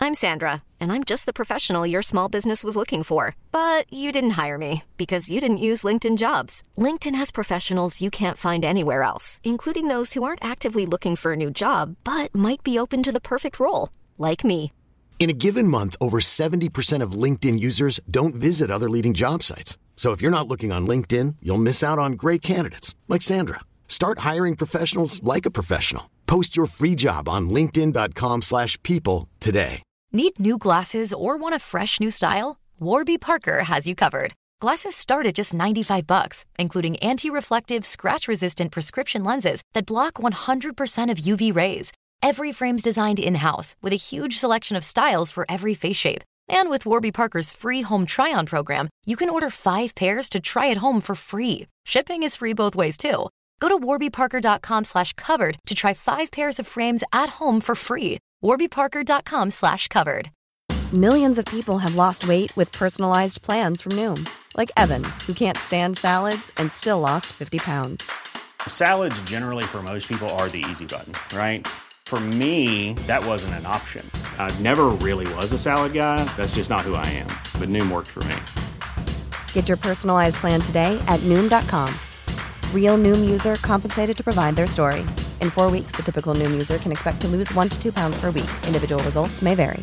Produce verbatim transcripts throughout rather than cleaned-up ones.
I'm Sandra, and I'm just the professional your small business was looking for. But you didn't hire me because you didn't use LinkedIn Jobs. LinkedIn has professionals you can't find anywhere else, including those who aren't actively looking for a new job, but might be open to the perfect role, like me. In a given month, over seventy percent of LinkedIn users don't visit other leading job sites. So if you're not looking on LinkedIn, you'll miss out on great candidates like Sandra. Start hiring professionals like a professional. Post your free job on linkedin dot com slash people today. Need new glasses or want a fresh new style? Warby Parker has you covered. Glasses start at just ninety-five bucks, including anti-reflective, scratch-resistant prescription lenses that block one hundred percent of U V rays. Every frame's designed in-house with a huge selection of styles for every face shape. And with Warby Parker's free home try-on program, you can order five pairs to try at home for free. Shipping is free both ways, too. Go to warby parker dot com slash covered to try five pairs of frames at home for free. warby parker dot com slash covered. Millions of people have lost weight with personalized plans from Noom. Like Evan, who can't stand salads and still lost fifty pounds. Salads generally for most people are the easy button, right? For me, that wasn't an option. I never really was a salad guy. That's just not who I am. But Noom worked for me. Get your personalized plan today at Noom dot com. Real Noom user compensated to provide their story. In four weeks, the typical Noom user can expect to lose one to two pounds per week. Individual results may vary.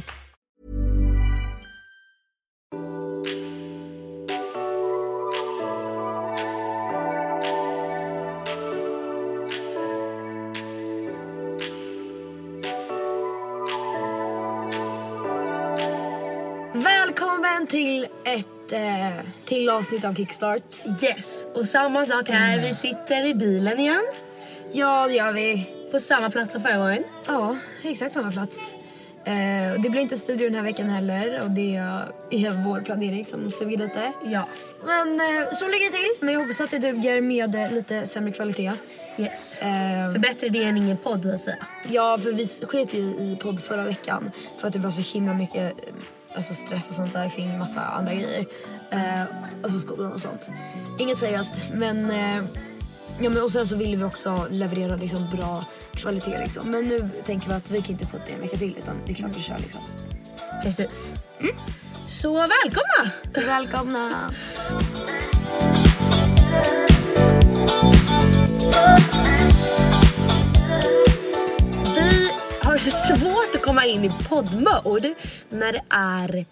Välkommen till ett eh, till avsnitt av Kickstart. Yes, och samma sak här. Mm. Vi sitter i bilen igen. Ja, det gör vi. På samma plats som förra gången. Ja, exakt samma plats. eh, Det blir inte studio den här veckan heller. Och det är vår planering som suger lite. Ja. Men eh, så ligger det till. Men jag hoppas att det duger med eh, lite sämre kvalitet. Yes, eh, för bättre det än ingen podd att säga. Ja, för vi sket ju i podd förra veckan. För att det var så himla mycket alltså stress och sånt där kring massa andra grejer. Eh, alltså skolan och sånt. Inget seriöst, men eh, ja, men och sen så vill vi också leverera liksom bra kvalitet liksom. Men nu tänker vi att vi kan inte putta en vecka till, utan det är klart vi kör liksom. Precis. Mm. Så välkomna! Välkomna! Vi har så svårt att komma in i poddmode när det är...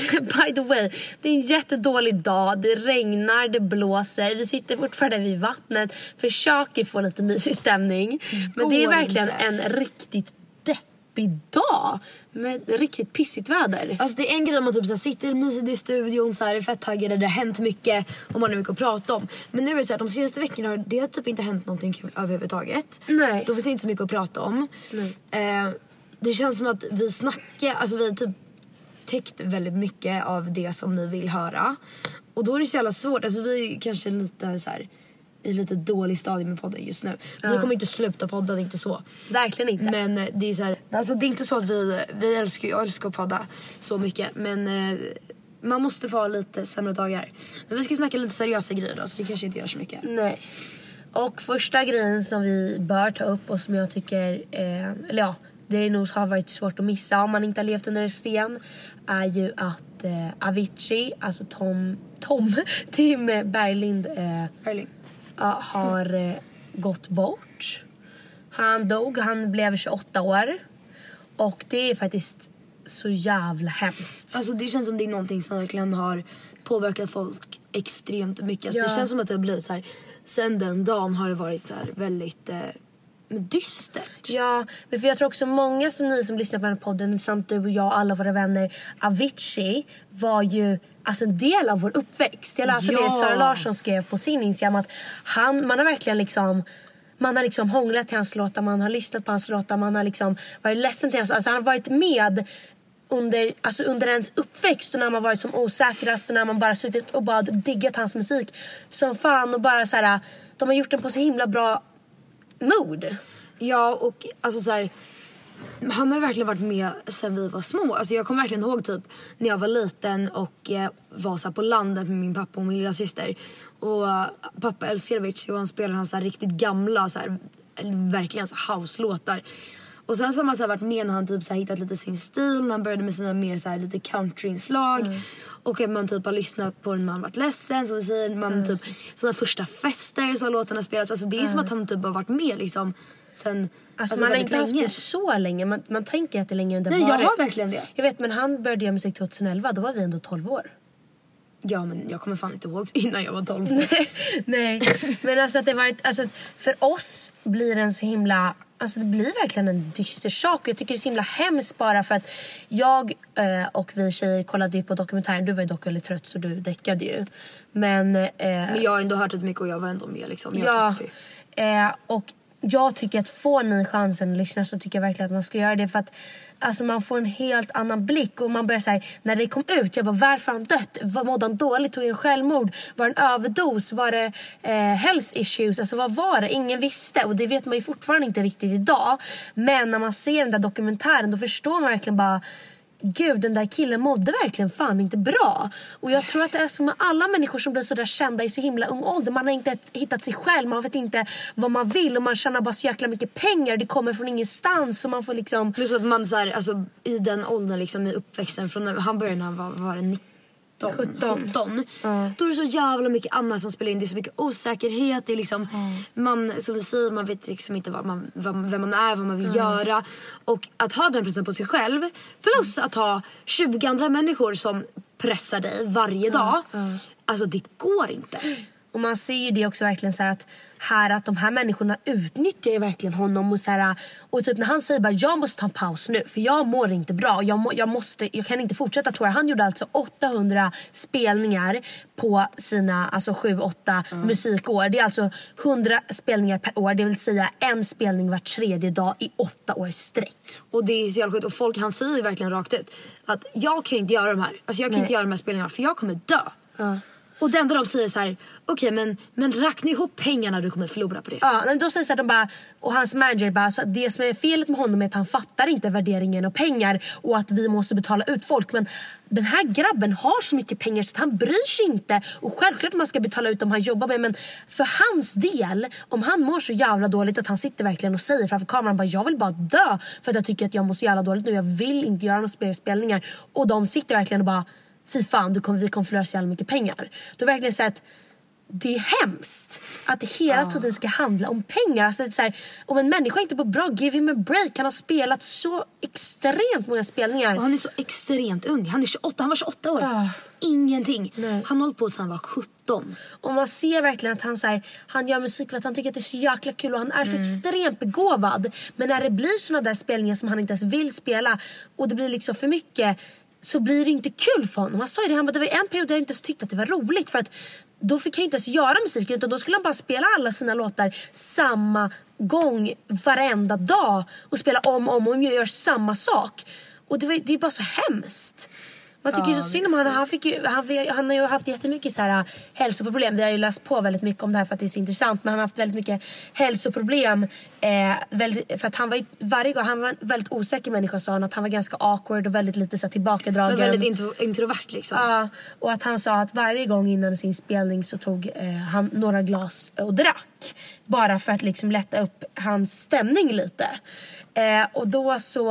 By the way, det är en jättedålig dag. Det regnar, det blåser. Vi sitter fortfarande vid vattnet. Försöker få lite mysig stämning. Men det är verkligen en riktigt deppig dag med riktigt pissigt väder. Alltså det är en grej om man typ så här, sitter mysigt i studion så här, är fett taggade, det har hänt mycket och man har mycket att prata om. Men nu är det så här, de senaste veckorna har det har typ inte hänt någonting kul överhuvudtaget. Nej. Då finns det inte så mycket att prata om. Nej. Eh, det känns som att vi snackar, alltså vi typ täckt väldigt mycket av det som ni vill höra. Och då är det så jävla svårt. Alltså vi är kanske lite så här i lite dålig stadie med podden just nu. Vi uh. kommer inte sluta podda, det är inte så. Verkligen inte. Men det är så här, alltså det är inte så att vi vi älskar jag älskar att podda så mycket, men eh, man måste få ha lite sämre dagar. Men vi ska snacka lite seriösa grejer då, så det kanske inte gör så mycket. Nej. Och första grejen som vi bör ta upp och som jag tycker eh, eller ja, det är nog har varit svårt att missa om man inte har levt under en sten, är ju att eh, Avicii, alltså Tom, Tom Tim Berglind eh, Berglind. Ja, har eh, gått bort. Han dog, han blev tjugoåtta år. Och det är faktiskt så jävla hemskt. Alltså det känns som det är någonting som verkligen har påverkat folk extremt mycket. Alltså Ja. Det känns som att det har blivit så här, sen den dagen har det varit så här väldigt eh, dystert. Ja, men för jag tror också många som ni som lyssnar på den här podden, samt du och jag och alla våra vänner, Avicii var ju alltså en del av vår uppväxt. Jag läste Ja. det Sara Larsson skrev på sin Instagram, att han, man har verkligen liksom man har liksom hånglat till hans låtar, man har lyssnat på hans låtar, man har liksom varit ledsen till hans låtar. Alltså han har varit med under, alltså under ens uppväxt, och när man varit som osäkrast och när man bara suttit och bara diggat hans musik som fan, och bara så här, de har gjort den på så himla bra mood. Ja, och alltså så här, han har verkligen varit med sen vi var små. Alltså jag kommer verkligen ihåg typ när jag var liten och eh, var så här på landet med min pappa och min lilla syster. Och uh, pappa älskar Avicii och han spelar hans så här riktigt gamla så här, verkligen så här house-låtar. Och sen så har man så här varit med när han typ så här hittat lite sin stil. När han började med sina mer så här lite country-inslag. Mm. Och att man typ har lyssnat på när man varit ledsen. Som vi säger, man mm. typ sina första fester så har låtarna spelats. Alltså det är mm. som att han typ har varit med liksom sen... Alltså, alltså man har inte länge. haft det så länge. Man, man tänker att det är länge under. Nej, jag har verkligen det. Jag vet, men han började göra musik tjugoelva. Då var vi ändå tolv år. Ja, men jag kommer fan inte ihåg innan jag var tolv. Nej, nej. Men alltså att det varit, alltså för oss blir det en så himla, alltså det blir verkligen en dyster sak. Och jag tycker det är så himla hemskt bara för att jag eh, och vi tjejer kollade ju på dokumentären. Du var ju dock väldigt trött så du däckade ju. Men, eh, men jag har ändå hört det mycket och jag var ändå med liksom. Jag ja, eh, och jag tycker att får ni chansen att lyssna så tycker jag verkligen att man ska göra det. För att alltså, man får en helt annan blick. Och man börjar säga, när det kom ut, jag bara, varför han dött? Var mådde han dåligt? Tog en självmord? Var det en överdos? Var det eh, health issues? Alltså vad var det? Ingen visste. Och det vet man ju fortfarande inte riktigt idag. Men när man ser den där dokumentären, då förstår man verkligen bara, gud, den där killen mådde verkligen fan inte bra. Och jag tror att det är som med alla människor som blir så där kända i så himla ung ålder. Man har inte hittat sig själv, man vet inte vad man vill. Och man tjänar bara så jäkla mycket pengar. Det kommer från ingenstans. Så man får liksom... Plus att man så här, alltså, i den åldern liksom, i uppväxten från när han började när han var, var det nitton sjutton Mm. Då är det så jävla mycket annat som spelar in. Det är så mycket osäkerhet. Det är liksom, mm. man, som du säger, man vet liksom inte vad man, vad, vem man är, vad man vill mm. göra. Och att ha den pressen på sig själv, plus att ha tjugo andra människor som pressar dig varje dag. Mm. Mm. Alltså det går inte. Och man ser ju det också verkligen så här att här att de här människorna utnyttjar ju verkligen honom och så här, och typ när han säger bara, jag måste ta en paus nu för jag mår inte bra, jag, må, jag måste jag kan inte fortsätta tror jag. Han gjorde alltså åttahundra spelningar på sina alltså sju åtta mm. musikår. Det är alltså hundra spelningar per år, det vill säga en spelning var tredje dag i åtta år sträck. Och det är så jävla sjukt. Och folk, han säger ju verkligen rakt ut att jag kan inte göra de här, alltså jag kan Nej. inte göra de här spelningarna för jag kommer dö. Mm. Och det enda de säger så här, okej, okay, men, men räkna ihop pengarna du kommer förlora på det. Ja, men då säger så här, de bara, och hans manager bara, så att det som är felet med honom är att han fattar inte värderingen av pengar och att vi måste betala ut folk. Men den här grabben har så mycket pengar så att han bryr sig inte. Och självklart man ska betala ut om han jobbar med, men för hans del, om han mår så jävla dåligt att han sitter verkligen och säger framför kameran bara, jag vill bara dö för att jag tycker att jag mår så jävla dåligt nu, jag vill inte göra några spelningar. Och de sitter verkligen och bara, fy fan, du kommer, vi kommer förlora så jävla mycket pengar. Du har verkligen sett, det är hemskt att det hela oh. tiden ska handla om pengar. Alltså det är så här, om en människa inte är på bra, give him a break. Han har spelat så extremt många spelningar. Och han är så extremt ung. Han är tjugoåtta, han var tjugoåtta år. Oh. Ingenting. Nej. Han håller på sedan han var sjutton. Och man ser verkligen att han, så här, han gör musik för att han tycker att det är så jäkla kul. Och han är så mm. extremt begåvad. Men när det blir såna där spelningar som han inte ens vill spela, och det blir liksom för mycket, så blir det inte kul för honom. Han sa ju det, han bara, det var en period där jag inte ens tyckte att det var roligt. För att då fick han inte ens göra musiken, utan då skulle han bara spela alla sina låtar samma gång varenda dag. Och spela om och om och om och gör samma sak. Och det, var, det är bara så hemskt. Man tycker ju så synd om honom. Han, fick ju, han, han har ju haft jättemycket så här hälsoproblem. Vi har ju läst på väldigt mycket om det här för att det är så intressant. Men han har haft väldigt mycket hälsoproblem. Eh, väldigt, för att han var varje gång, han var en väldigt osäker människa, sa han, att han var ganska awkward och väldigt lite så här, tillbakadragen. Men väldigt intro, introvert liksom. Ja, och att han sa att varje gång innan sin spelning så tog eh, han några glas och drack. Bara för att liksom lätta upp hans stämning lite. Eh, och då så...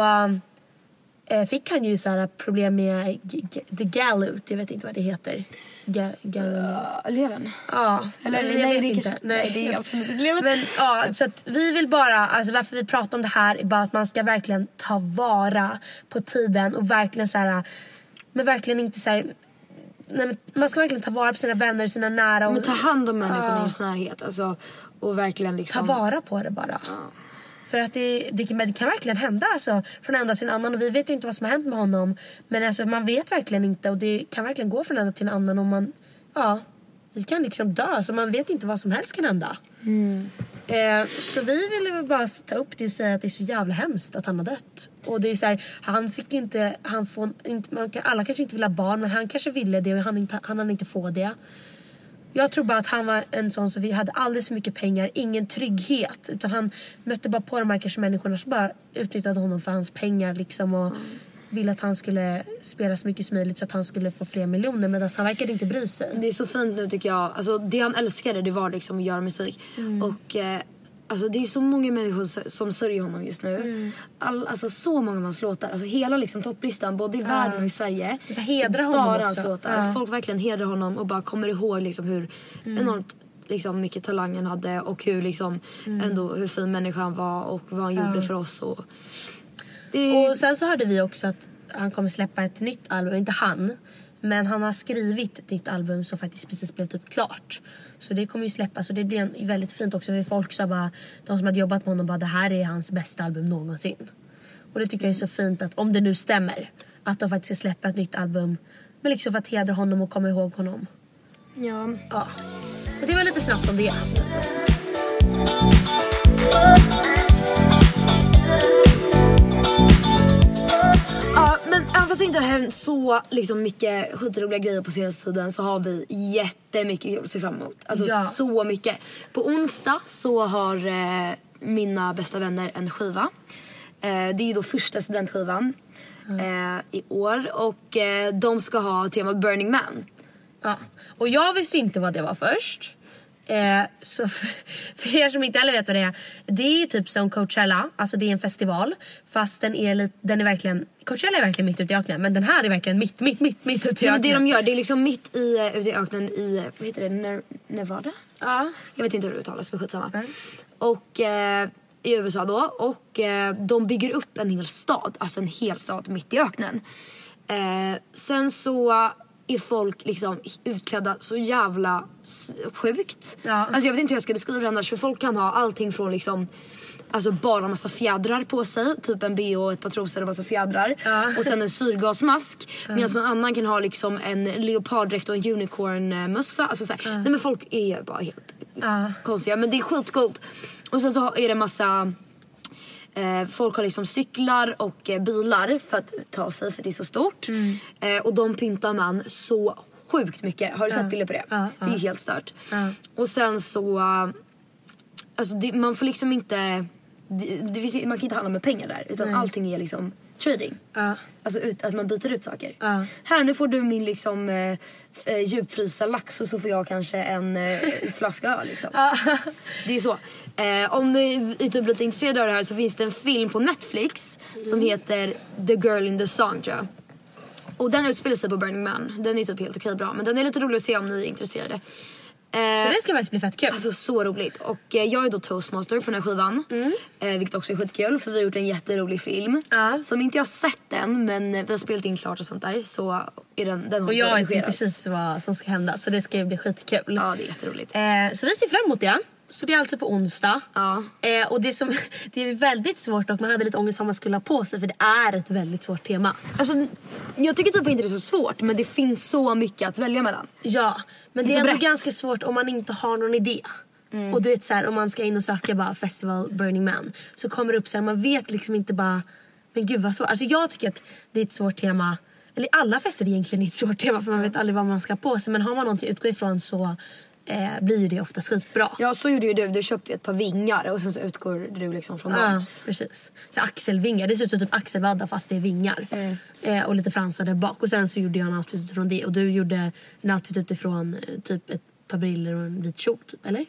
fick han ju så här problem med g- g- the gallot, jag vet inte vad det heter. Ga- uh, levern. Ja, eller nej, jag nej, vet det inte. Kanske, nej, nej, det är absolut inte levern. Men ja, så att vi vill bara, alltså varför vi pratar om det här är bara att man ska verkligen ta vara på tiden och verkligen så här, men verkligen inte så här, nej, men man ska verkligen ta vara på sina vänner, sina nära och, men ta hand om människorna uh, i ens närhet, alltså, och verkligen liksom ta vara på det bara. Uh. För att det, det, kan, det kan verkligen hända alltså, från en dag till en annan. Och vi vet inte vad som har hänt med honom. Men alltså, man vet verkligen inte. Och det kan verkligen gå från en dag till en annan. Och man, ja, vi kan liksom dö. Så man vet inte vad som helst kan hända. Mm. Eh, så vi ville bara ta upp det och säga att det är så jävla hemskt att han har dött. Och det är så här, han fick inte, han får inte, man kan, alla kanske inte vill ha barn. Men han kanske ville det och han, inte, han hann inte få det. Jag tror bara att han var en sån som vi hade alldeles för mycket pengar, ingen trygghet. Utan han mötte bara på de här kanske människorna som bara utnyttjade honom för hans pengar liksom. Och mm. ville att han skulle spela så mycket som möjligt så att han skulle få fler miljoner. Men han verkade inte bry sig. Det är så fint nu tycker jag. Alltså det han älskade, det var liksom att göra musik. Mm. Och eh, Alltså det är så många människor som sörjer honom just nu. Mm. All, alltså så många hans låtar. Alltså hela liksom topplistan, både i uh. världen och i Sverige. Så hedrar honom bara också. Hans låtar. Uh. Folk verkligen hedrar honom och bara kommer ihåg liksom hur mm. enormt liksom mycket talang han hade. Och hur liksom mm. ändå hur fin människa han var och vad han uh. gjorde för oss. Och, det... och sen så hörde vi också att han kommer släppa ett nytt album. Inte han, men han har skrivit ett nytt album som faktiskt precis blev typ klart. Så det kommer ju släppas och det blir en, väldigt fint också för folk så bara, de som hade jobbat med honom bara, det här är hans bästa album någonsin. Och det tycker jag är så fint att om det nu stämmer att de faktiskt ska släppa ett nytt album, men liksom för att hedra honom och komma ihåg honom. Ja. Ja. Och det var lite snabbt om det. Ja, men även fast det inte har hänt så liksom mycket skitroliga grejer på senaste tiden så har vi jättemycket kul att se fram emot. Alltså ja. så mycket. På onsdag så har eh, mina bästa vänner en skiva. Eh, det är då första studentskivan mm. eh, i år. Och eh, de ska ha temat Burning Man. Ja, och jag visste inte vad det var först. Eh, så för, för er som inte heller vet vad det är, det är ju typ som Coachella. Alltså det är en festival, fast den är, lite, den är verkligen, Coachella är verkligen mitt ute i öknen, men den här är verkligen mitt, mitt, mitt, mitt ute i öknen. Ja, det de gör, det är liksom mitt i, ute i öknen i, vad heter det, Nevada? Ja. Jag vet inte hur det uttalas, men skitsamma. Mm. Och eh, i U S A då, och eh, de bygger upp en hel stad, alltså en hel stad mitt i öknen. Eh, sen så är folk liksom utklädda så jävla sjukt. Ja. Alltså jag vet inte hur jag ska beskriva det annars. För folk kan ha allting från liksom, alltså bara massa fjädrar på sig. Typ en B och ett par trosor och massa fjädrar. Ja. Och sen en syrgasmask. Ja. Medan någon annan kan ha liksom en leoparddräkt och en unicornmössa. Alltså såhär. Ja. Nej men folk är bara helt ja. konstiga. Men det är skitcoolt. Och sen så är det massa... Eh, folk har liksom cyklar och eh, bilar för att ta sig, för det är så stort. Mm. Eh, och de pyntar man så sjukt mycket. Har du sett uh, bilder på det? Uh, uh. Det är helt stört. Uh. Och sen så... Uh, alltså det, man får liksom inte... Det, det finns, man kan inte handla med pengar där. Utan Nej. allting är liksom trading. Uh. Alltså ut, att man byter ut saker. Uh. Här, nu får du min liksom eh, djupfrysa lax och så får jag kanske en eh, flaska öl liksom. Uh. Det är så. Eh, om du är typ lite intresserad av det här så finns det en film på Netflix mm. som heter The Girl in the Song, tror jag. Och den utspelar sig på Burning Man. Den är typ helt okej bra, men den är lite rolig att se om ni är intresserade. Eh, så det ska faktiskt bli fett kul. Alltså så roligt. Och eh, jag är då toastmaster på den här skivan. Mm. eh, Vilket också är skitkul, för vi har gjort en jätterolig film uh. som inte jag har sett den, men vi har spelat in klart och sånt där. Så är den, den och jag vet precis vad som ska hända. Så det ska bli skitkul. Ja, det är jätteroligt. eh, Så vi ser fram emot det. Så det är alltså på onsdag. Ja. eh, Och det, som, det är väldigt svårt, och man hade lite ångest vad man skulle ha på sig, för det är ett väldigt svårt tema. Alltså, jag tycker typ inte det är så svårt, men det finns så mycket att välja mellan. Ja, men det, det är, är ändå brett. Ganska svårt om man inte har någon idé. mm. Och du vet så här, om man ska in och söka bara Festival Burning Man, så kommer det upp så här, man vet liksom inte bara, men gud vad svårt. Alltså jag tycker att det är ett svårt tema. Eller alla fester är egentligen ett svårt tema, för man vet aldrig vad man ska ha på sig. Men har man någonting att utgå ifrån så eh, blir det ofta skitbra. Ja, så gjorde ju du. Du köpte ett par vingar och sen så utgår du liksom från dem. Ja, precis. Så axelvingar. Det ser ut som typ axelvaddar fast det är vingar. Mm. Eh, och lite fransar där bak. Och sen så gjorde jag en outfit utifrån det. Och du gjorde en outfit utifrån eh, typ ett par briller och en vit kjol typ, eller?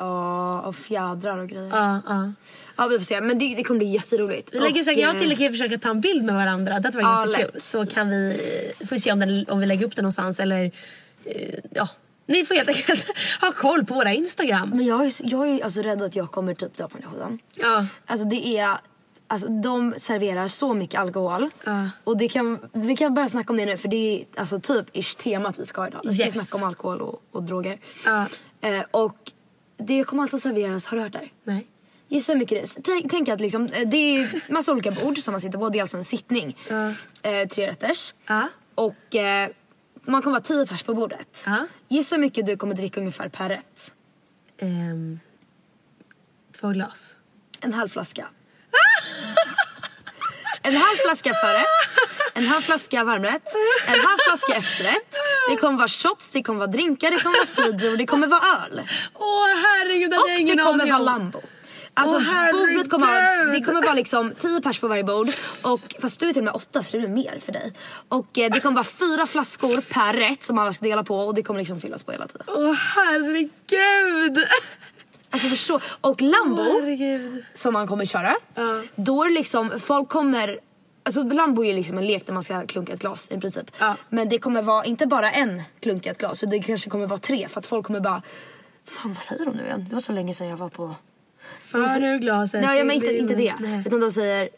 Ja, och fjädrar och grejer. Ja, ja. Ja, vi får se. Men det, det kommer bli jätteroligt. Vi lägger säkert, jag och Tilde kan försöka ta en bild med varandra. Det var ja, ganska kul. Så kan vi, får vi se om, den, om vi lägger upp den någonstans. Eller, eh, ja. Ni får helt enkelt ha koll på våra Instagram. Men jag är, jag är alltså rädd att jag kommer typ dö på den här skivan. Ja. Alltså det är... Alltså de serverar så mycket alkohol. Uh. Och det kan, vi kan börja snacka om det nu. För det är alltså typ ish temat vi ska ha idag. Vi ska yes. snacka om alkohol och, och droger. Uh. Eh, och det kommer alltså serveras, har du hört det? Nej. Gissa hur mycket det är. Tänk, tänk att liksom, det är massa olika bord som man sitter på. Det är alltså en sittning. Uh. Eh, tre rätters. Uh. Och eh, man kommer vara tio pers på bordet. Uh. Gissa hur mycket du kommer dricka ungefär per rätt. Um, två glas. En halv flaska. En halv flaska förrätt, en halv flaska varmrätt, en halv flaska efterrätt. Det kommer vara shots, det kommer vara drinkar, det kommer vara cider och det kommer vara öl. Åh herregud, det och är ingen det kommer aning. vara lambo. Alltså Åh, bordet kommer, det kommer vara liksom tio pers på varje bord. Och fast du är till och med åtta, så det är mer för dig. Och eh, det kommer vara fyra flaskor per rätt som alla ska dela på. Och det kommer liksom fyllas på hela tiden. Åh herregud. Alltså förstå. Och Lambo, Herregud. som man kommer köra, uh. då är det liksom, folk kommer... Alltså Lambo är ju liksom en lek där man ska klunka ett glas i princip. Uh. Men det kommer vara inte bara en klunka ett glas, så det kanske kommer vara tre. För att folk kommer bara, fan vad säger de nu igen? Det var så länge sedan jag var på... För nu glaset. Nej, men inte, inte det. Nej. Utan de säger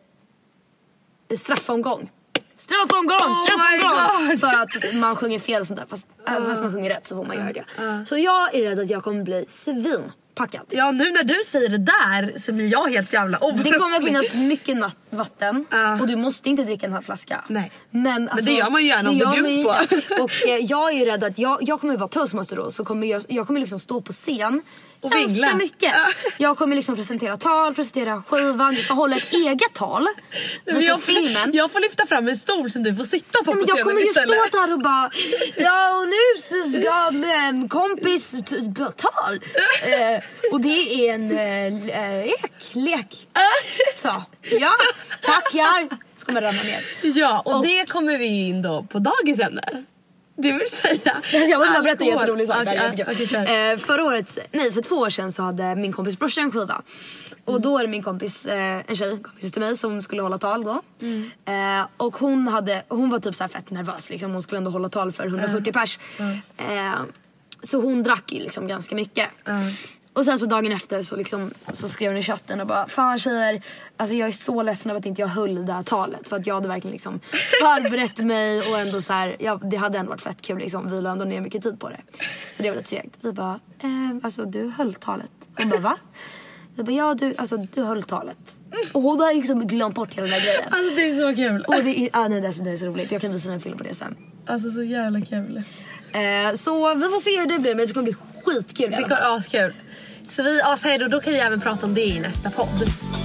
straffomgång. Straffomgång, oh straffomgång. För att man sjunger fel och sånt där. Fast, uh. äh, fast man sjunger rätt så får man göra det. Uh. Så jag är rädd att jag kommer bli svinpackad. Ja, nu när du säger det där så blir jag helt jävla orolig. Det kommer finnas mycket nat- vatten. Uh. Och du måste inte dricka den här flaskan. Nej. Men, alltså, men det gör man ju gärna om det bjuds på. Och eh, jag är ju rädd att jag, jag kommer vara toastmaster då. Så kommer jag, jag kommer liksom stå på scen och ganska vingla. mycket. Jag kommer liksom presentera tal, presentera skivan. Jag ska hålla ett eget tal. Men jag, filmen. jag får lyfta fram en stol som du får sitta på, ja, på scenen. Jag kommer ju istället. stå där och bara, ja och nu så ska en kompis t- tal. eh, och det är en eh, ek, lek. Så, ja, tackar. Ska man ramla ner. Ja, och, och det kommer vi in då på dagens ämne. Det vill säga jag måste bara berätta en jätterolig sak. Okay, okay, okay. eh, Förra året, nej för två år sedan så hade min kompis brorsa en skiva. Och mm. då är det min kompis, eh, en tjej, kompis till mig som skulle hålla tal då. Mm. eh, Och hon hade, hon var typ så här fett nervös liksom. Hon skulle ändå hålla tal för hundrafyrtio mm. pers mm. Eh, Så hon drack ju liksom ganska mycket. mm. Och sen så dagen efter så, liksom, så skrev hon i chatten och bara, fan tjejer, alltså jag är så ledsen över att inte jag höll det här talet. För att jag hade verkligen liksom förberett mig och ändå så här, ja, det hade ändå varit fett kul liksom. Vi la ändå ner mycket tid på det. Så det var lite segt. Vi bara, eh, alltså du höll talet. Hon bara, va? Vi bara, ja du, alltså du höll talet. Och hon har liksom glömt bort hela den här grejen. Alltså det är så kul. Och det är, ah, nej, det är, så, det är så roligt, jag kan visa en film på det sen. Alltså så jävla kul. eh, Så vi får se hur det blir, men det kommer bli skitkul. Det kommer askul. Så vi, ja, så då, då kan vi även prata om det i nästa podd.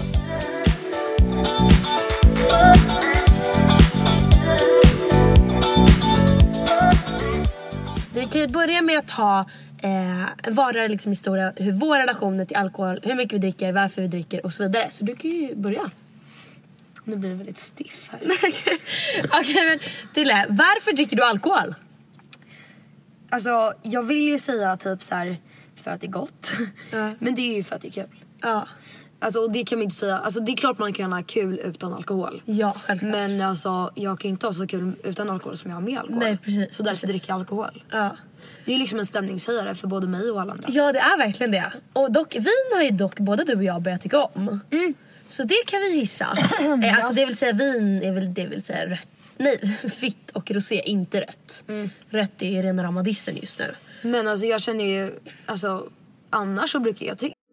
Vi kan börja med att ta eh, vara liksom historia, hur våra relationer till alkohol, hur mycket vi dricker, varför vi dricker och så vidare. Så du kan ju börja. Nu blir det väldigt stiff här. Okej, okay, men Dille, varför dricker du alkohol? Alltså, jag vill ju säga typ så här, för att det är gott. Ja. Men det är ju för att det är kul. Ja. Alltså, och det kan man inte säga. Alltså, det är klart man kan ha kul utan alkohol. Ja, självklart. Men alltså, jag kan inte ha så kul utan alkohol som jag har med alkohol. Nej, precis. Så därför dricker jag alkohol. Ja. Det är liksom en stämningshöjare för både mig och alla andra. Ja, det är verkligen det. Och dock, vin har ju dock både du och jag börjat tycka om. Mm. Så det kan vi gissa. eh, alltså det vill säga vin är väl, det vill säga rött. Nej, vitt och rosé, inte rött. Mm. Rött är ju rena ramadissen just nu. Men alltså jag känner ju, alltså annars så brukar jag tycka.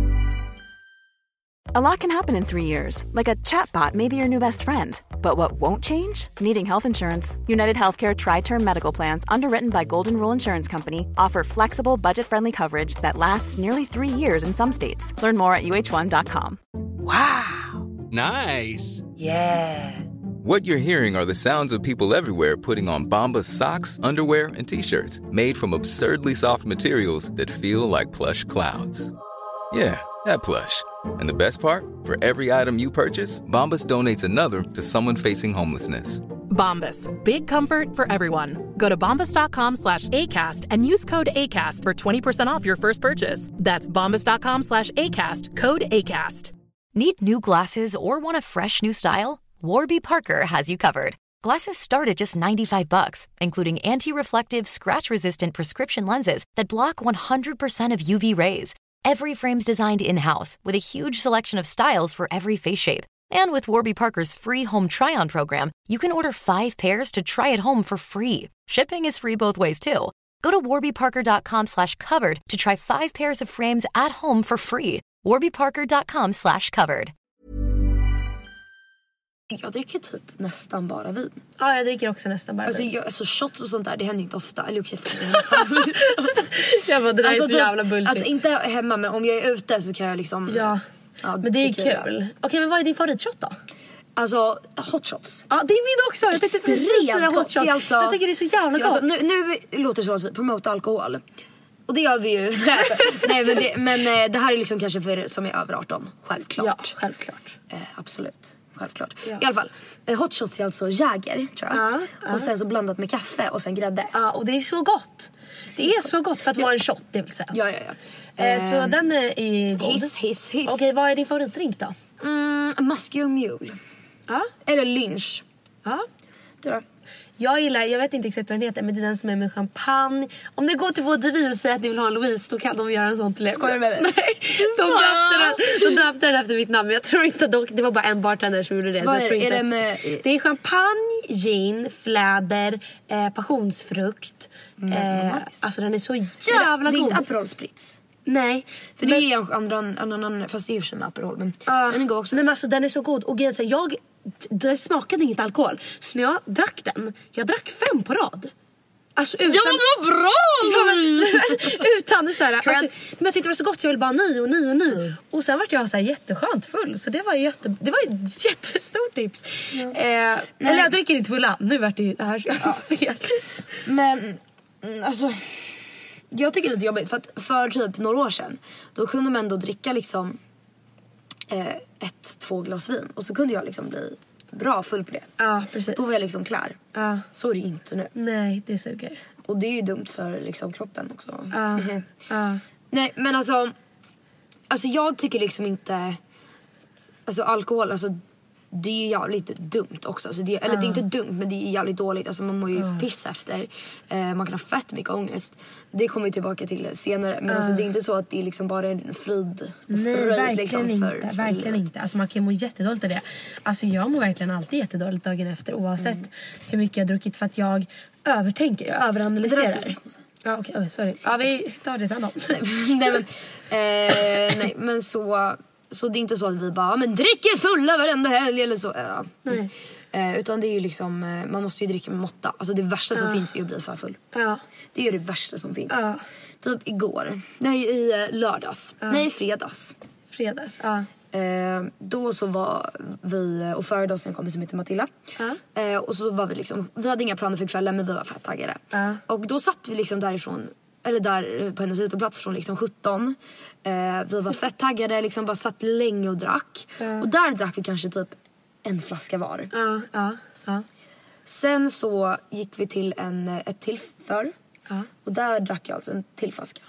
A lot can happen in three years, like a chatbot may be your new best friend. But what won't change? Needing health insurance. United Healthcare Tri-Term Medical Plans, underwritten by Golden Rule Insurance Company, offer flexible, budget-friendly coverage that lasts nearly three years in some states. Learn more at U H one dot com. Wow! Nice! Yeah! What you're hearing are the sounds of people everywhere putting on Bombas socks, underwear, and T-shirts made from absurdly soft materials that feel like plush clouds. Yeah, that plush. And the best part? For every item you purchase, Bombas donates another to someone facing homelessness. Bombas. Big comfort for everyone. Go to bombas.com slash ACAST and use code ACAST for twenty percent off your first purchase. That's bombas.com slash ACAST. Code ACAST. Need new glasses or want a fresh new style? Warby Parker has you covered. Glasses start at just ninety-five bucks, including anti-reflective, scratch-resistant prescription lenses that block one hundred percent of U V rays. Every frame's designed in-house with a huge selection of styles for every face shape. And with Warby Parker's free home try-on program, you can order five pairs to try at home for free. Shipping is free both ways, too. Go to warbyparker.com slash covered to try five pairs of frames at home for free. warbyparker.com slash covered. Jag dricker typ nästan bara vin. Ja, jag dricker också nästan bara alltså, vin. Jag, alltså shots och sånt där, det händer inte ofta. Eller okej, för jag bara, det där alltså, är så typ, jävla bultigt. Alltså inte hemma, men om jag är ute så kan jag liksom... Ja, ja men det är kul. Okej, okay, men vad är din favoritshot då? Alltså, hot shots. Ja, det är min också. Jag tänkte precis säga hot shots. Alltså, jag tycker det är så jävla gott. Alltså, nu, nu låter det så att vi promotar alkohol. Och det gör vi ju. Nej, men, det, men det här är liksom kanske för som är över arton. Självklart. Ja, självklart. Eh, absolut. självklart. Ja. I alla fall, eh, hot shots är alltså Jäger, tror jag. Ja, ja. Och sen så blandat med kaffe och sen grädde. Ja, och det är så gott. Det är så gott för att vara en shot, det vill säga. Ja, ja, ja. Eh, så Eh, den är god. Hiss, hiss, hiss. Okej, vad är din favoritdrink då? Mm, Musky och Mule. Ja. Eller Lynch. Ja. Du då? Jag gillar, jag vet inte exakt vad den heter, men det är den som är med champagne. Om ni går till vår devir och säger att ni vill ha en Louise, då kan de göra en sån till er. Skojar du med mig? Nej, de döpte, den, de döpte den efter mitt namn, men jag tror inte att de, det var bara en bartender som gjorde det. Vad så jag är, tror är inte det att- med... Det är champagne, gin, fläder, eh, passionsfrukt. Eh, alltså den är så jävla det är god. inte Aperol Spritz. Nej. För det är en andra, en annan, fast det är ju som Aperol. Men Ja. den är god också. Nej, men alltså, den är så god. Och grejen är så här, jag, det smakade inget alkohol. Så när jag drack den, jag drack fem på rad. Alltså utan... Ja, men det var bra! Ja, men, utan så här, alltså, Creds. men jag tyckte det var så gott så jag ville bara ny och ny och ny. Och sen vart jag så här jätteskönt full. Så det var, jätte, det var ett jättestort tips. Eh, eller jag dricker inte fulla. Nu vart det ju det här så jävla fel. Men mm, alltså, jag tycker det är lite jobbigt. För att för typ några år sedan, då kunde man ändå dricka liksom eh, ett, två glas vin. Och så kunde jag liksom bli bra full på det. Ja, precis. Då var jag liksom klar. Ja. Så är det inte nu. Nej, det suger. Och det är ju dumt för liksom kroppen också. Ja. Ja. Nej, men alltså, alltså jag tycker liksom inte, alltså alkohol, alltså det är jävligt dumt också. Alltså det, eller det är inte dumt, men det är jävligt dåligt. Alltså man mår ju uh. piss efter. Eh, man kan ha fett mycket ångest. Det kommer vi tillbaka till senare. Men uh. alltså det är inte så att det är liksom bara en frid och Nej, fröjd, verkligen liksom, inte. för, för verkligen livet. inte. Alltså man kan ju må jättedåligt av det. Alltså jag mår verkligen alltid jättedåligt dagen efter. Oavsett Mm. hur mycket jag har druckit. För att jag övertänker, jag Det där överanalyserar. ska vi snacka om sen. Ja, okej, okay, sorry. Ja, vi tar det sen då. nej, men, eh, nej, men så, så det är inte så att vi bara men dricker fulla varenda helg eller så. Ja. Nej. Eh, utan det är ju liksom, eh, man måste ju dricka med måtta. Alltså det värsta som Ja. finns är ju att bli för full. Ja. Det är ju det värsta som finns. Ja. Typ igår, nej i eh, lördags, nej i fredags. Fredags, ja. Eh, då så var vi och före oss en kompis som heter Matilda. Ja. Eh, och så var vi liksom, vi hade inga planer för kvällen men vi var fett taggade. Ja. Och då satt vi liksom därifrån, eller där på hennes uteplats från liksom sjutton. Eh, vi var fett taggade, liksom bara satt länge och drack. Ja. Och där drack vi kanske typ en flaska var. Ja, ja, ja. Sen så gick vi till en, ett till för. Ja. Och där drack jag alltså en till flaska.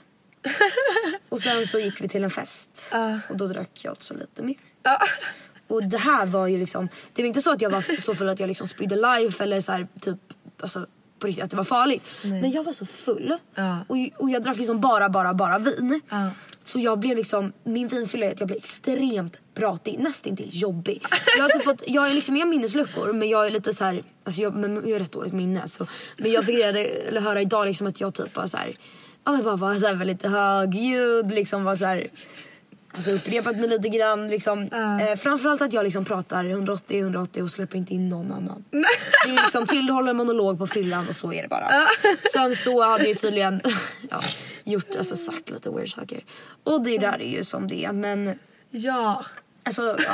Och sen så gick vi till en fest. Ja. Och då drack jag alltså lite mer. Ja. Och det här var ju liksom, det var inte så att jag var så full att jag liksom spydde life eller så här, typ, alltså på riktigt att det var farligt. Nej. Men jag var så full. Ja. Och, och jag drack liksom bara, bara, bara vin. Ja. Så jag blev liksom, min vinfylla är att jag blev extremt pratig, nästan till jobbig. Jag har alltså fått, jag är liksom, jag har minnesluckor, men jag är lite så här, alltså jag, men jag har rätt dåligt minne. Så, men jag fick reda, eller höra idag liksom att jag typ var så här, ja men bara var så här väldigt högljudd, liksom var så här, alltså upprepat mig lite grann liksom. Uh. Eh, framförallt att jag liksom pratar hundraåttio hundraåttio och släpper inte in någon annan. Det är liksom tillhåller monolog på fyllan och så är det bara. Uh. Sen så hade jag tydligen ja, gjort, alltså sagt lite weird saker. Och det där är ju som det är, men Ja. alltså ja.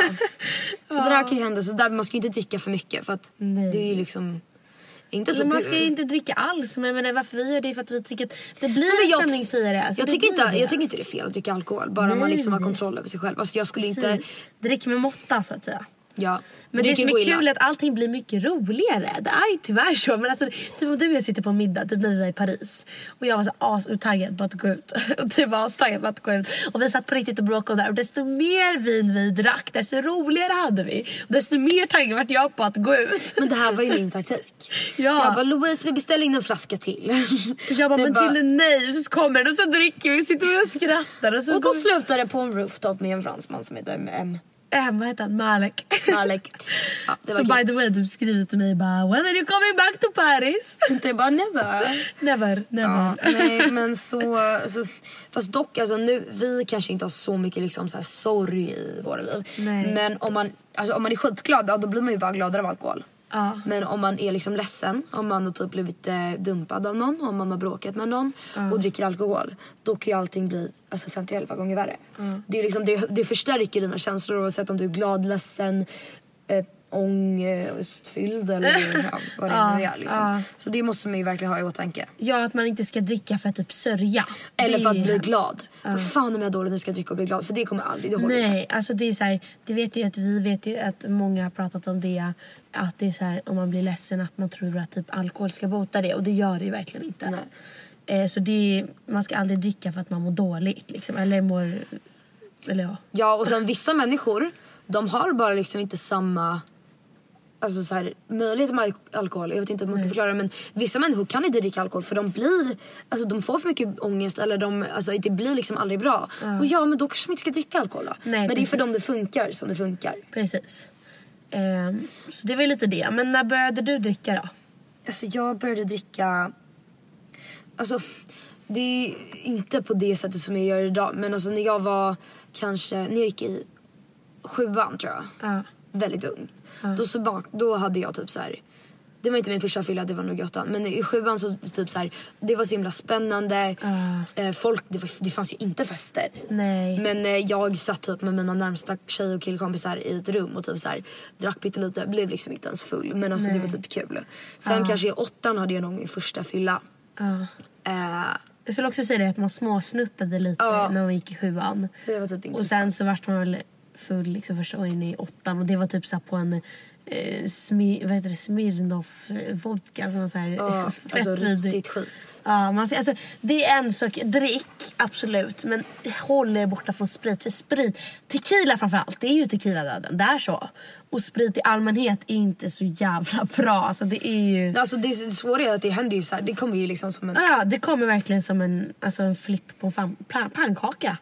Så det där kan ju hända, så där man ska inte dricka för mycket för att Nej. det är ju liksom inte så. Men man ska ju inte dricka alls. Men jag menar, varför vi gör det är för att vi tycker att det blir men en jag- stämningshöjare. Alltså, Jag det tycker, blir inte, det. jag tycker inte det är fel att dricka alkohol. Bara Nej. man liksom har kontroll över sig själv. Alltså jag skulle inte. Precis. Drick med måtta så att säga. Ja, Men för det, som kan gå är illa. kul är att allting blir mycket roligare. Det är ju tyvärr så. Men alltså, typ om du och jag sitter på en middag, typ när vi var i Paris. Och jag var så astaggad på att gå ut. Och du var astaggad på att gå ut. Och vi satt på riktigt och bråkade där. Och desto mer vin vi drack, desto roligare hade vi. Och desto mer taggad vart jag på att gå ut. Men det här var ju min taktik. Ja. Jag bara, Louise, vi beställer in en flaska till. Och jag bara, Det men bara- till en nej. Och så kommer den och så dricker vi och sitter vi och skrattar. Och, så Och då går vi- slutade det på en rooftop med en fransman som heter M. Äh, vad heter han? Malek. Malek. Ja, det Så var by the way, du skriver till mig bara, when are you coming back to Paris? inte bara never. Never, never. Ja, nej, men så, så fast dock alltså nu vi kanske inte har så mycket liksom så här sorg i våra liv. Nej. Men om man alltså om man är skitglad, ja, då blir man ju bara gladare av alkohol. Ja. Men om man är liksom ledsen, om man har typ blivit eh, dumpad av någon, om man har bråkat med någon och dricker alkohol, då kan ju allting bli alltså femtioelva gånger värre. Det är liksom det, det förstärker dina känslor oavsett om du är glad, ledsen, eh, ångestfylld eller ja, vad det Ja, nu är liksom. ja. Så det måste man ju verkligen ha i åtanke. Ja, att man inte ska dricka för att typ sörja. Eller Det för att är bli hemskt. glad. Ja. Vad fan om jag är dålig när jag ska dricka och bli glad? För det kommer aldrig, det håller inte. Nej, alltså det är så här, det vet ju att vi vet ju att många har pratat om det, att det är så här, om man blir ledsen att man tror att typ alkohol ska bota det, och det gör det ju verkligen inte. Nej. Eh, så det är, man ska aldrig dricka för att man mår dåligt liksom, eller mår eller ja. Ja, och sen vissa människor, de har bara liksom inte samma alltså så här, möjlighet med al- alkohol. Jag vet inte hur man ska förklara det, men vissa människor kan inte dricka alkohol för de blir, alltså de får för mycket ångest eller de, alltså det blir liksom aldrig bra. Ja. Och ja, men då kanske man inte ska dricka alkohol då. Nej, men det är för precis. dem det funkar som det funkar. Precis. Ehm, så det var ju lite det. Men när började du dricka då? Alltså jag började dricka, alltså det är inte på det sättet som jag gör idag, men alltså när jag var kanske, när jag gick i sjuan tror jag, Ja. väldigt ung. Ja. Då, så bak, då hade jag typ så här. Det var inte min första fylla, det var nog i åttan. Men i sjuan så typ så här, det var så himla spännande. Ja. Eh, folk, det, var, det fanns ju inte fester. Nej. Men eh, jag satt typ med mina närmsta tjej- och killkompisar i ett rum och typ så här, drack pyttelite, blev liksom inte ens full. Men alltså Nej. det var typ kul. Sen Ja. kanske i åttan hade jag nog min första fylla. Ja. Eh, Jag skulle också säga det att man småsnuttade lite Ja. när man gick i sjuan. det var typ Och sen så vart man väl full liksom första gången i åttan. Och det var typ så här på en eh, smi, vad heter det, Smirnoff eh, vodka. Alltså så här, Ja, fett alltså vidrig. riktigt skit. Ja, man ser, alltså, det är en sak, drick absolut, men håll er borta från sprit. För sprit, tequila framförallt, det är ju tequila-döden, det är så. Och sprit i allmänhet är inte så jävla bra, alltså det är ju... Alltså det svåra är att det händer ju så här, det kommer ju liksom som en... Ja, det kommer verkligen som en, alltså en flipp på en fan, pan, pannkaka.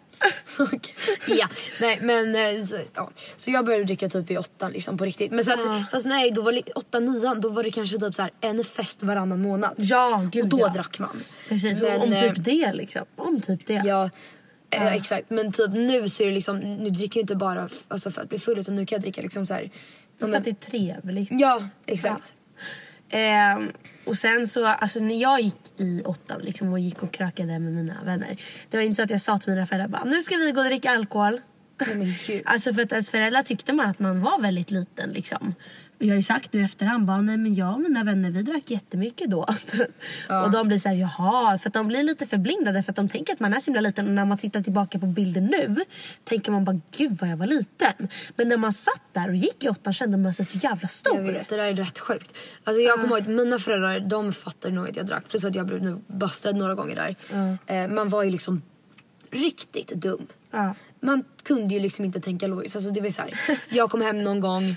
Ja, nej men eh, så, ja. Så jag började dricka typ i åttan liksom på riktigt. Men sen, Ja. fast nej, då var det åtta, nian, då var det kanske typ så här en fest varannan månad. Ja, gud Och då ja. drack man. Precis, Men, om typ eh, det liksom. Om typ det. Ja, eh, Ja. exakt. Men typ nu så är det liksom, nu dricker jag inte bara f- alltså för att bli full, utan nu kan jag dricka liksom så här. Ja, För att det är trevligt. ja exakt. Ehm, och sen så, alltså när jag gick i åttan liksom och gick och krökade med mina vänner. Det var inte så att jag sa till mina föräldrar bara, nu ska vi gå och dricka alkohol. Nej, men gud. Alltså för att ens föräldrar tyckte man att man var väldigt liten liksom. Och jag har ju sagt nu i efterhand bara, nej men jag och mina vänner vi drack jättemycket då. Ja. Och de blir så här, jaha, för att de blir lite förblindade för att de tänker att man är så himla liten. Och när man tittar tillbaka på bilden nu tänker man bara, gud vad jag var liten. Men när man satt där och gick i åttan kände man sig så jävla stor. Jag vet, det där är rätt sjukt. Alltså jag kommer ihåg att mina föräldrar, de fattade nog att jag drack. Plus att jag blev nu bastad några gånger där. Eh, man var ju liksom riktigt dum. Ja. Man kunde ju liksom inte tänka logiskt. Alltså det var så här, jag kom hem någon gång,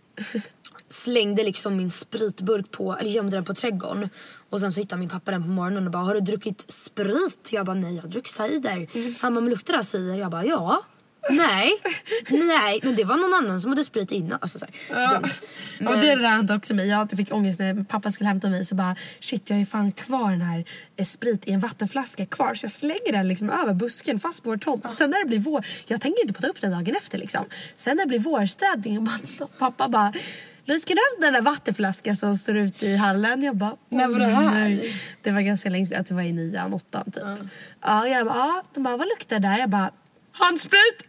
slängde liksom min spritburk på, eller gömde den på trädgården. Och sen så hittade min pappa den på morgonen och bara, har du druckit sprit? Jag bara, nej jag har druckit cider. Han bara, men luktar det cider? Jag bara, ja. Nej, nej, men det var någon annan som hade sprit innan. Alltså så här, Ja. dumt. Men... Och det där hände också mig. Jag fick ångest när pappa skulle hämta mig. Så bara, shit jag är fan kvar den här eh, sprit i en vattenflaska kvar. Så jag slänger den liksom över busken fast på vår tomt. Ja. Sen när det blir vår, jag tänker inte på att ta upp den dagen efter liksom. Sen när det blir vårstädning och bara, pappa bara, Louise, ska du hämta den där vattenflaskan som står ute i hallen? Jag bara, när var det här? Nej. Det var ganska länge sedan, att det var i nian, åttan typ. Ja, ja jag bara, ja, de bara, vad luktar det där? Jag bara, handsprit!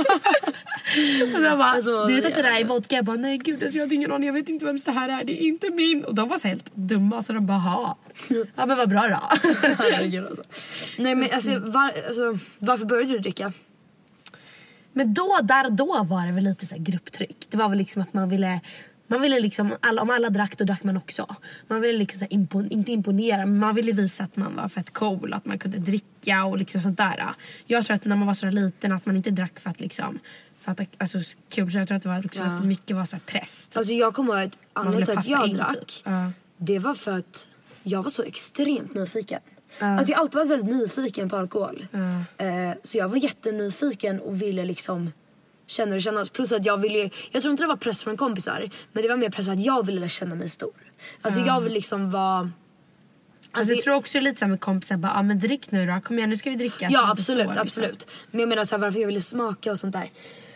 Och de bara, alltså, du vet att det där är vodka? Jag bara, nej gud alltså, jag har ingen aning, jag vet inte vem det här är, det är inte min. Och de var så helt dumma så de bara, ha. Ja men vad bra då. Herregud alltså. Nej men alltså, var, alltså varför började du dricka? Men då, där och då var det väl lite så här grupptryck. Det var väl liksom att man ville, man ville liksom, alla, om alla drack då drack man också. Man ville liksom så här impon, inte imponera, men man ville visa att man var fett cool, att man kunde dricka och liksom sånt där. Jag tror att när man var så liten att man inte drack för att liksom, för att, alltså kul, så jag tror att det var också Ja. att mycket var så här press. Typ. Alltså jag kommer ihåg att anledningen till att jag in, drack, typ. Ja. det var för att jag var så extremt nyfiken. Ja. Alltså jag har alltid varit väldigt nyfiken på alkohol. Ja. Eh, så jag var jättenyfiken och ville liksom känna och kännas. Plus att jag ville ju, jag tror inte det var press från kompisar, men det var mer press att jag ville känna mig stor. Alltså Ja. jag vill liksom vara... Alltså, Alltså, jag tror också lite så här med kompisar bara, ah, men drick nu då, kom igen nu ska vi dricka. ja Så absolut, så, liksom. absolut. Men jag menar så här, varför jag ville smaka och sånt där.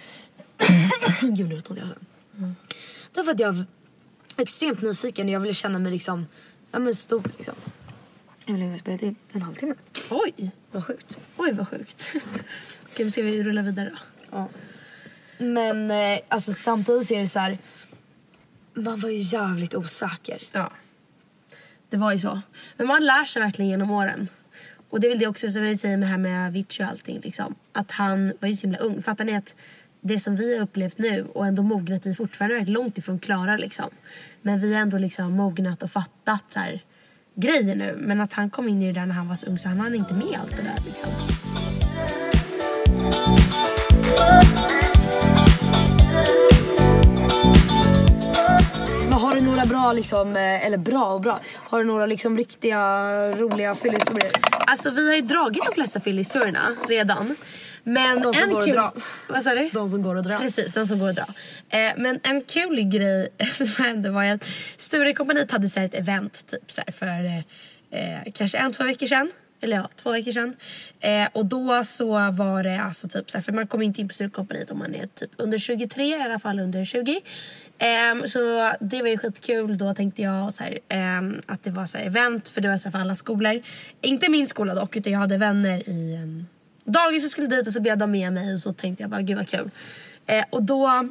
Gud, nu tog jag så. Mm. Därför att jag var extremt nyfiken och jag ville känna mig liksom, ja men stor liksom. Hur länge har vi spelat in? En halvtimme. Oj, Vad sjukt. oj vad sjukt. Okej, nu ska vi rulla vidare då. Ja. Men eh, alltså samtidigt så är det så här, man var ju jävligt osäker. Ja, det var ju så. Men man lär sig verkligen genom åren. Och det är väl det också som vi säger med här med Avicii och allting liksom. Att han var ju så himla ung. Fattar ni att det som vi har upplevt nu och ändå mognat i fortfarande är långt ifrån klara liksom. Men vi har ändå liksom mognat och fattat så här grejer nu. Men att han kom in i det där när han var så ung så han hade inte med allt det där liksom. Har du några bra liksom, eller bra och bra, har du några liksom riktiga roliga fyllhistorier? Alltså vi har ju dragit de flesta fyllhistorierna redan. Men de som en går kul... att dra. Vad sa du? De som går att dra. Precis, de som går att dra. Eh, men en kul grej som hände var att Sturecompagniet hade så här ett event typ så här, för eh, kanske en, två veckor sedan. Eller ja, två veckor sedan. Eh, och då så var det alltså typ så här, för man kommer inte in på Sturecompagniet om man är typ under tjugotre, i alla fall under tjugo. Eh, så det var ju skitkul. Då tänkte jag så här, eh, att det var så här event, för det var så här för alla skolor. Inte min skola dock, utan jag hade vänner i eh, dagis som skulle dit och så bjöd de med mig och så tänkte jag bara, gud vad kul. Eh, och då...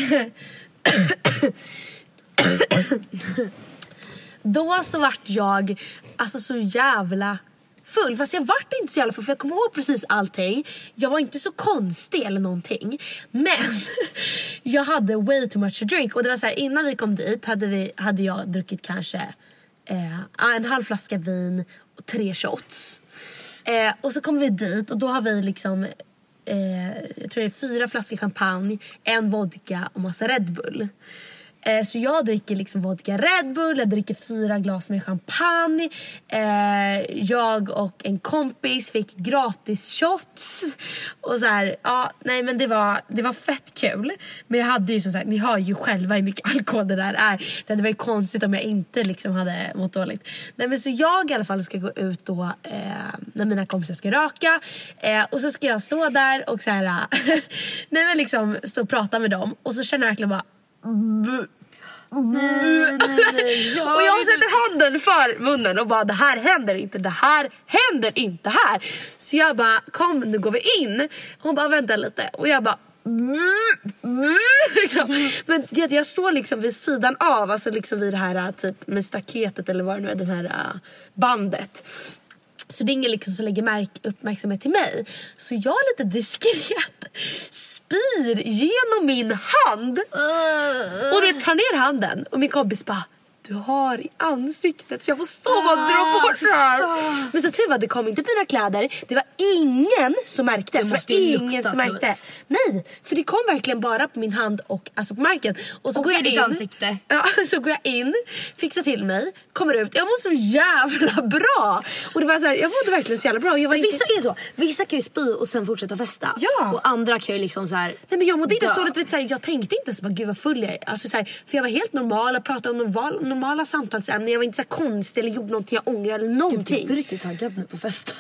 då så vart jag alltså så jävla full. Fast jag vart inte så jävla full, för jag kom ihåg precis allting. Jag var inte så konstig eller någonting. Men jag hade way too much to drink. Och det var så här, innan vi kom dit hade, vi, hade jag druckit kanske eh, en halv flaska vin och tre shots. Eh, och så kom vi dit och då har vi liksom eh, jag tror det är fyra flaskor champagne, en vodka och massa Red Bull. Eh, så jag dricker liksom vodka Red Bull, jag dricker fyra glas med champagne. Eh, jag och en kompis fick gratis shots. Och så här, ja, nej men det var, det var fett kul. Men jag hade ju som sagt, ni hör ju själva hur mycket alkohol det där är. Det hade varit konstigt om jag inte liksom hade mått dåligt. Nej men så jag i alla fall ska gå ut då eh, när mina kompisar ska röka. Eh, och så ska jag stå där och så här, nej men liksom stå och prata med dem. Och så känner jag verkligen bara... Nej, nej, nej. Jag och jag sätter handen för munnen och bara, det här händer inte, det här händer inte här. Så jag bara, kom nu går vi in. Hon bara, vänta lite. Och jag bara mm, mm, liksom. Men jag, jag står liksom vid sidan av, alltså liksom vid det här typ med staketet eller vad det nu är, den här uh, bandet. Så det är ingen liksom som lägger märk- uppmärksamhet till mig. Så jag lite diskret spyr genom min hand. Uh, och det tar ner handen. Och min kompis bara, du har i ansiktet. Så jag får stå och bara dra bort så här. Men så tur var det kom inte på mina kläder. Det var ingen som märkte. Det, det var ingen som märkte. Plus. Nej, för det kom verkligen bara på min hand och alltså på marken. Och så och går jag in. Ansikte. Ja, så går jag in, fixar till mig, kommer ut. Jag mår så jävla bra. Och det var så här, jag mådde verkligen så jävla bra. Jag var vissa inte... är så. Vissa kan ju spy och sen fortsätta festa. Ja. Och andra kan ju liksom så här. Nej men jag mådde inte stå vet, så här, jag tänkte inte så bara, gud vad full jag är. Alltså så här, för jag var helt normal och pratade om normal, normala samtalsämnen. Jag var inte så konstig eller gjorde någonting jag ångrar eller någonting. Du blir riktigt taggad nu på fest.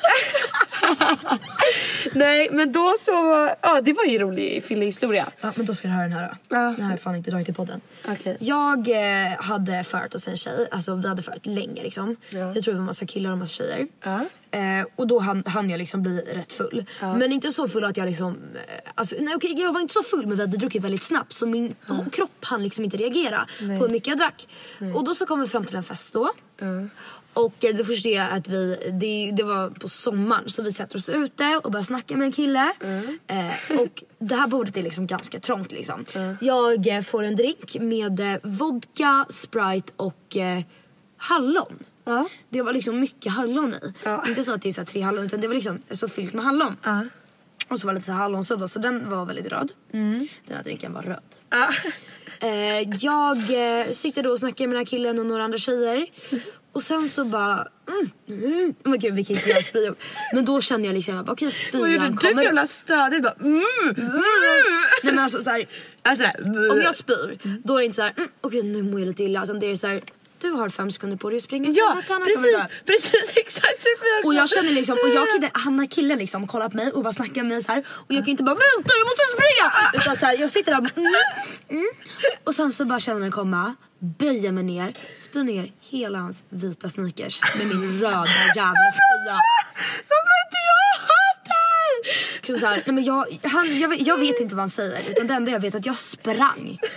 Nej, men då så, ja det var ju en rolig fyllehistoria. Ja, men då ska du höra den här då. Ja. Den här är fan inte dragit i podden. Okay. Jag eh, hade förut hos en tjej, alltså vi hade förut länge liksom. Ja. Jag tror det var massa killar och massa tjejer. Ja. Eh, och då hann, hann jag liksom bli rätt full. Ja. Men inte så full att jag liksom, eh, alltså nej okej jag var inte så full men vi hade druckit väldigt snabbt. Så min ja. kropp hann liksom inte reagera nej. på hur mycket jag drack. Nej. Och då så kom vi fram till en fest då. Ja. Och det första är att vi, det, det var på sommaren. Så vi sätter oss ute och börjar snacka med en kille. Mm. eh, Och det här bordet är liksom ganska trångt liksom. Mm. Jag eh, får en drink med eh, vodka, Sprite och eh, hallon. Mm. Det var liksom mycket hallon i. Mm. Inte så att det är så här tre hallon, utan det var liksom så fyllt med hallon. Mm. Och så var det lite så hallonsudda, så den var väldigt röd. Mm. Den här drinken var röd. Mm. eh, Jag eh, sitter då och snackar med den här killen och några andra tjejer. Och sen så bara mm, mm. Men gud, vilken jävla spyor. Men då känner jag liksom, okej, okay, spyan kommer. Du jävla stödigt bara mm, mm. Nej men alltså såhär, alltså, om jag spyr, då är det inte såhär mm, okej, okay, nu mår jag lite illa. Utan det är såhär, du har fem sekunder på dig att springa. Ja, kan, precis, kan precis, exakt. Och jag känner liksom, och jag kan inte, han har killen liksom kollar på mig och bara snackar med mig så här. Och jag kan inte bara, vänta jag måste springa. Utan så här, jag sitter där och, mm, mm. och sen så bara känner den komma, böjer mig ner, spyr ner hela hans vita sneakers med min röda jävla spya. Varför inte jag hört det? Så så här, nej men jag, han, jag, jag vet inte vad han säger, utan det enda jag vet är att jag sprang.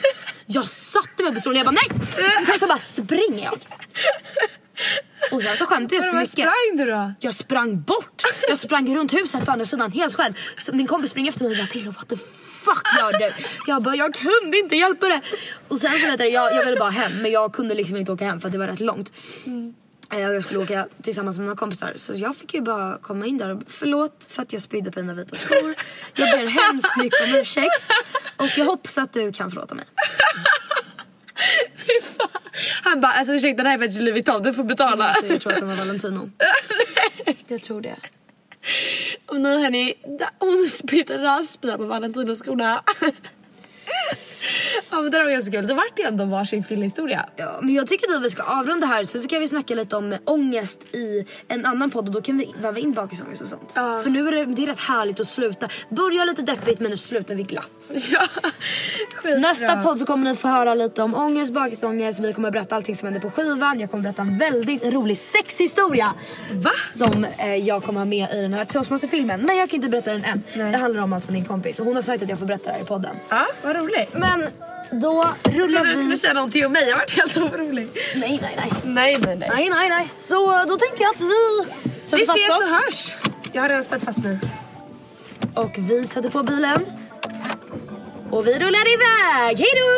Jag satte mig på stolen och jag bara nej! Och sen så bara springer jag. Och sen så skämtade jag så mycket. Vad sprang du då? Jag sprang bort. Jag sprang runt huset på andra sidan helt själv. Så min kompis springer efter mig och bara till och what the fuck gör du? Jag bara, jag kunde inte hjälpa det. Och sen så vet jag, jag, jag ville bara hem. Men jag kunde liksom inte åka hem för att det var rätt långt. Mm. Jag skulle åka tillsammans med några kompisar. Så jag fick ju bara komma in där och förlåt för att jag spydde på dina vita skor. Jag ber hemskt mycket om ursäkt. Och jag hoppas att du kan förlåta mig. Han bara, alltså ursäkta, det här är faktiskt Louis Vuitton, du får betala. Alltså, jag tror att det var Valentino. Jag tror det. Och nu hörni, hon spydde rasp där på Valentinos skorna. Ja, men det var ganska kul. Det vart ändå varsin fyllhistoria. Ja, men jag tycker att vi ska avrunda här. Så, så kan vi snacka lite om ångest i en annan podd. Och då kan vi väva in bakisångest och sånt. Ja. För nu är det, det är rätt härligt att sluta. Börja lite deppigt men nu slutar vi glatt. Ja. Nästa podd så kommer ni få höra lite om ångest, bakisångest. Vi kommer berätta allting som händer på skivan. Jag kommer berätta en väldigt rolig sexhistoria. Va? Som eh, jag kommer ha med i den här Toastmaster-filmen. Men jag kan inte berätta den än. Nej. Det handlar om alltså min kompis. Och hon har sagt att jag får berätta det här i podden. Ja, vad roligt. Men då rullar jag trodde vi... du skulle säga någonting om mig. Jag varit helt orolig. Nej, nej, nej. Nej, nej, nej. Nej, nej, nej. Så då tänker jag att vi... Vi ses och hörs. Jag har redan spänt fast mig. Och vi sätter på bilen. Och vi rullar iväg. Hej då!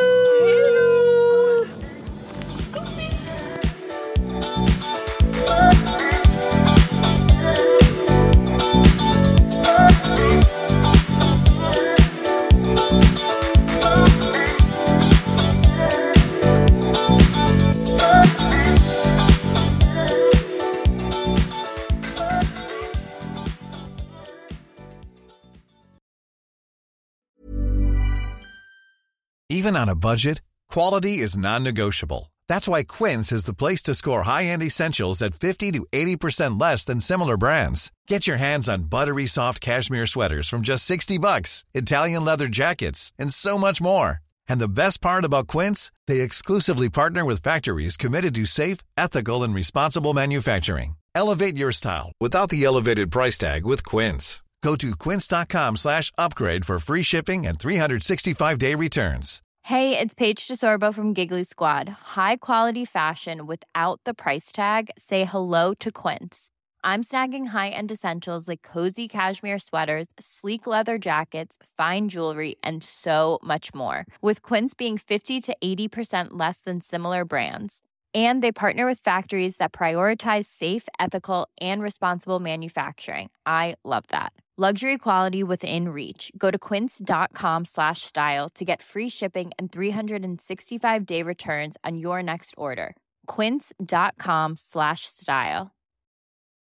Even on a budget, quality is non-negotiable. That's why Quince is the place to score high-end essentials at fifty to eighty percent less than similar brands. Get your hands on buttery soft cashmere sweaters from just sixty bucks, Italian leather jackets, and so much more. And the best part about Quince, they exclusively partner with factories committed to safe, ethical, and responsible manufacturing. Elevate your style without the elevated price tag with Quince. Go to quince.com slash upgrade for free shipping and three sixty-five day returns. Hey, it's Paige DeSorbo from Giggly Squad. High quality fashion without the price tag. Say hello to Quince. I'm snagging high-end essentials like cozy cashmere sweaters, sleek leather jackets, fine jewelry, and so much more. With Quince being fifty to eighty percent less than similar brands. And they partner with factories that prioritize safe, ethical, and responsible manufacturing. I love that. Luxury quality within reach. Go to quince.com slash style to get free shipping and three sixty-five day returns on your next order. Quince.com slash style.